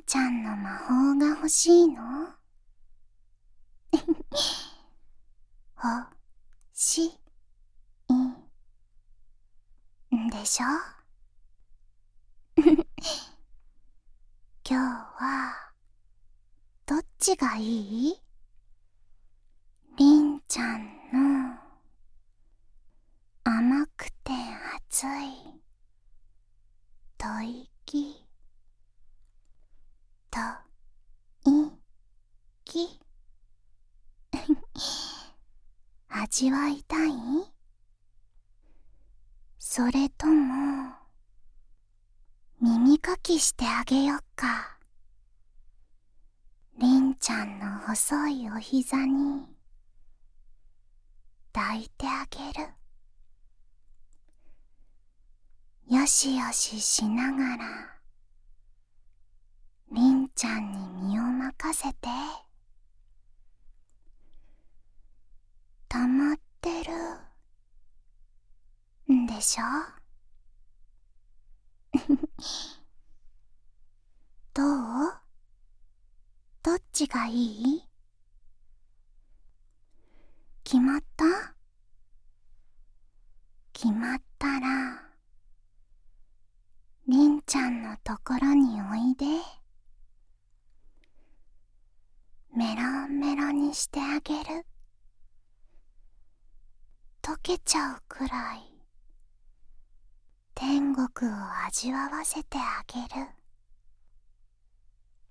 ちゃんの魔法が欲しいの？欲しいんでしょ？今日はどっちがいい？りんちゃんの甘くて熱い吐息と息味わいたい？それとも耳かきしてあげよっか。りんちゃんの細いお膝に抱いてあげる。よしよししながらりんちゃんに身を任せて。溜まってるんでしょ？どう？どっちがいい？決まった？決まったらりんちゃんのところにおいで。メロンメロにしてあげる。溶けちゃうくらい天国を味わわせてあげる。